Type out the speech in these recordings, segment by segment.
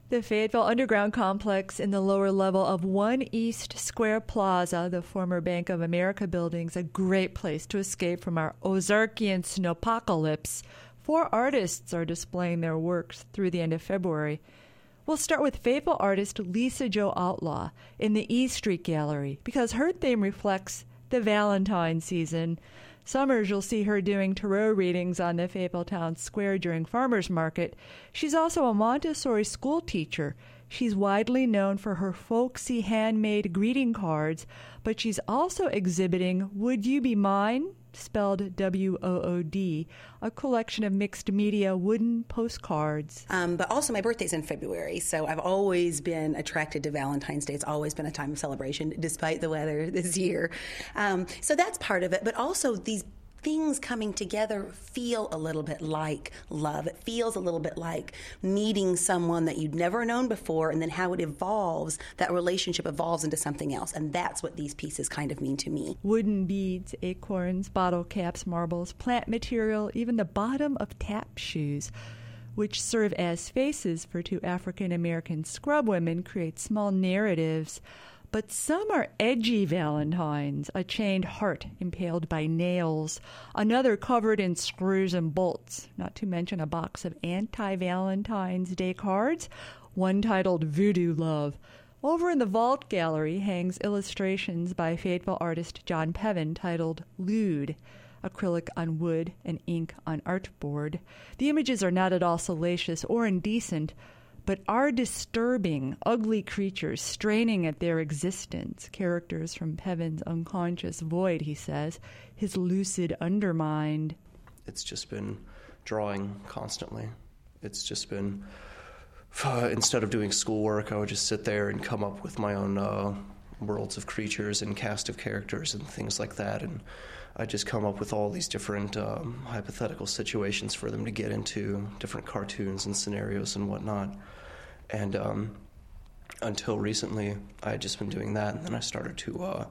The Fayetteville Underground Complex in the lower level of 1 East Square Plaza, the former Bank of America building, is a great place to escape from our Ozarkian snowpocalypse. 4 artists are displaying their works through the end of February. We'll start with Fayetteville artist Lisa Jo Outlaw in the E Street Gallery because her theme reflects the Valentine season. Summers, you'll see her doing tarot readings on the Fayetteville Town Square during Farmers Market. She's also a Montessori school teacher. She's widely known for her folksy handmade greeting cards, but she's also exhibiting Would You Be Mine? Spelled W-O-O-D, a collection of mixed media wooden postcards. But also my birthday's in February, so I've always been attracted to Valentine's Day. It's always been a time of celebration, despite the weather this year. So that's part of it, but also these things coming together feel a little bit like love. It feels a little bit like meeting someone that you'd never known before, and then how it evolves, that relationship evolves into something else. And that's what these pieces kind of mean to me. Wooden beads, acorns, bottle caps, marbles, plant material, even the bottom of tap shoes, which serve as faces for 2 African-American scrub women, create small narratives. But some are edgy valentines, a chained heart impaled by nails, another covered in screws and bolts, not to mention a box of anti-Valentine's Day cards, one titled Voodoo Love. Over in the Vault Gallery hangs illustrations by Fayetteville artist John Pevin titled Lewd, acrylic on wood and ink on artboard. The images are not at all salacious or indecent, but are disturbing, ugly creatures straining at their existence, characters from Pevin's unconscious void, he says, his lucid undermind. It's just been drawing constantly. It's just been, instead of doing schoolwork, I would just sit there and come up with my own worlds of creatures and cast of characters and things like that, and I just come up with all these different hypothetical situations for them to get into, different cartoons and scenarios and whatnot. And until recently, I had just been doing that, and then I started to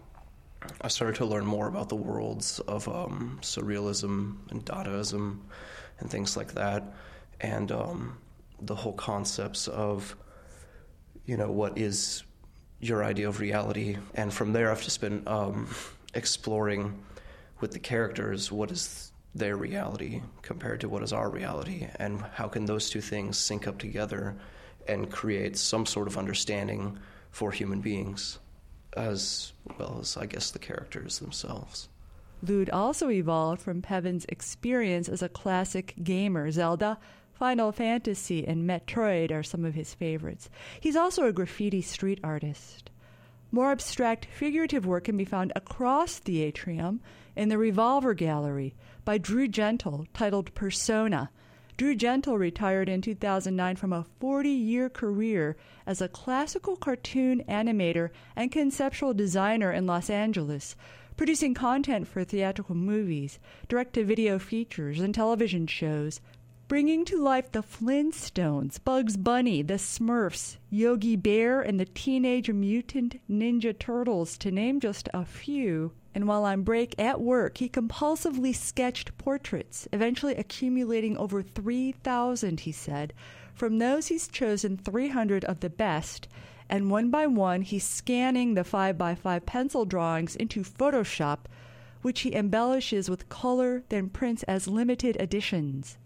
learn more about the worlds of surrealism and Dadaism and things like that, and the whole concepts of, what is your idea of reality. And from there, I've just been exploring with the characters what is their reality compared to what is our reality, and how can those two things sync up together and create some sort of understanding for human beings, as well as, I guess, the characters themselves. Lewd also evolved from Pevin's experience as a classic gamer. Zelda, Final Fantasy, and Metroid are some of his favorites. He's also a graffiti street artist. More abstract figurative work can be found across the atrium in the Revolver Gallery by Drew Gentle, titled Persona. Drew Gentle retired in 2009 from a 40-year career as a classical cartoon animator and conceptual designer in Los Angeles, producing content for theatrical movies, direct-to-video features, and television shows, bringing to life the Flintstones, Bugs Bunny, the Smurfs, Yogi Bear, and the Teenage Mutant Ninja Turtles, to name just a few. And while on break at work, he compulsively sketched portraits, eventually accumulating over 3,000, he said. From those, he's chosen 300 of the best, and one by one, he's scanning the 5x5 pencil drawings into Photoshop, which he embellishes with color, then prints as limited editions.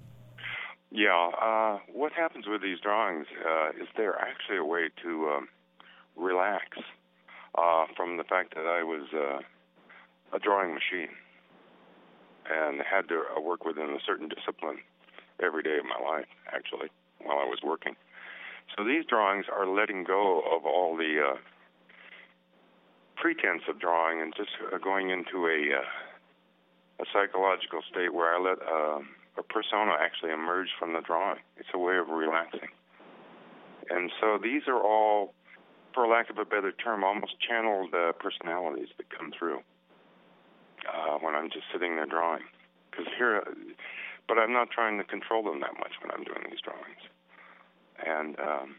Yeah, what happens with these drawings is they're actually a way to relax from the fact that I was a drawing machine and had to work within a certain discipline every day of my life, actually, while I was working. So these drawings are letting go of all the pretense of drawing and just going into a psychological state where I let a persona actually emerge from the drawing. It's a way of relaxing. And so these are all, for lack of a better term, almost channeled personalities that come through when I'm just sitting there drawing. But I'm not trying to control them that much when I'm doing these drawings. And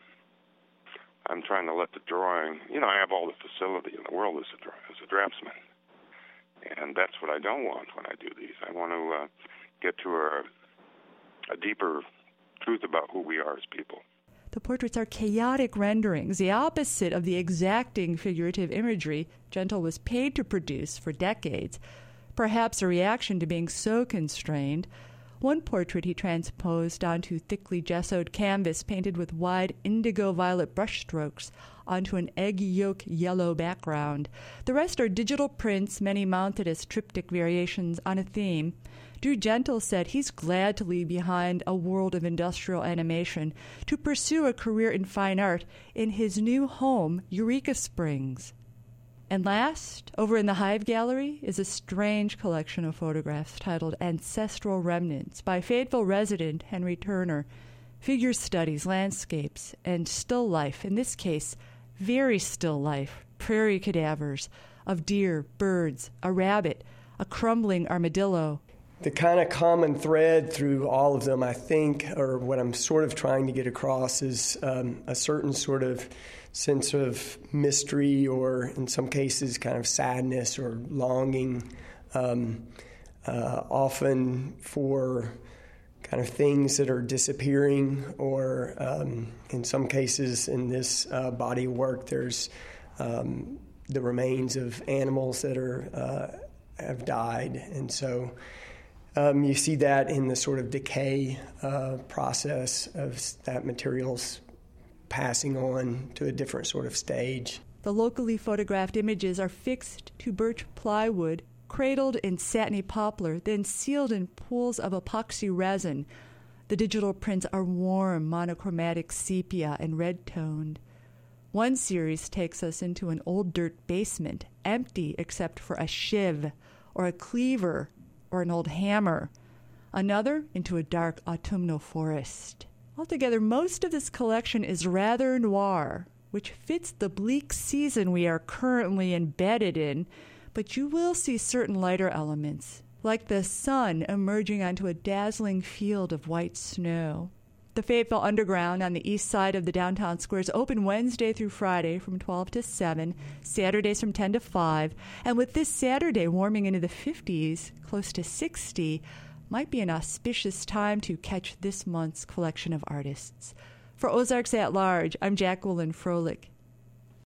I'm trying to let the drawing, I have all the facility in the world as a draftsman. And that's what I don't want when I do these. I want to get to a deeper truth about who we are as people. The portraits are chaotic renderings, the opposite of the exacting figurative imagery Gentile was paid to produce for decades, perhaps a reaction to being so constrained. One portrait he transposed onto thickly gessoed canvas painted with wide indigo-violet brushstrokes onto an egg yolk yellow background. The rest are digital prints, many mounted as triptych variations on a theme. Drew Gentile said he's glad to leave behind a world of industrial animation to pursue a career in fine art in his new home, Eureka Springs. And last, over in the Hive Gallery, is a strange collection of photographs titled Ancestral Remnants by Fayetteville resident Henry Turner. Figure studies, landscapes, and still life, in this case, very still life, prairie cadavers of deer, birds, a rabbit, a crumbling armadillo. The kind of common thread through all of them, I think, or what I'm sort of trying to get across is a certain sort of sense of mystery, or in some cases kind of sadness or longing, often for kind of things that are disappearing, or in some cases in this body of work, there's the remains of animals that have died. And so you see that in the sort of decay process of that material's passing on to a different sort of stage. The locally photographed images are fixed to birch plywood, cradled in satiny poplar, then sealed in pools of epoxy resin. The digital prints are warm, monochromatic sepia and red-toned. One series takes us into an old dirt basement, empty except for a shiv or a cleaver or an old hammer. Another into a dark autumnal forest. Altogether, most of this collection is rather noir, which fits the bleak season we are currently embedded in, but you will see certain lighter elements, like the sun emerging onto a dazzling field of white snow. The Fayetteville Underground on the east side of the downtown square is open Wednesday through Friday from 12 to 7, Saturdays from 10 to 5, and with this Saturday warming into the 50s, close to 60, might be an auspicious time to catch this month's collection of artists. For Ozarks at Large, I'm Jacqueline Froelich.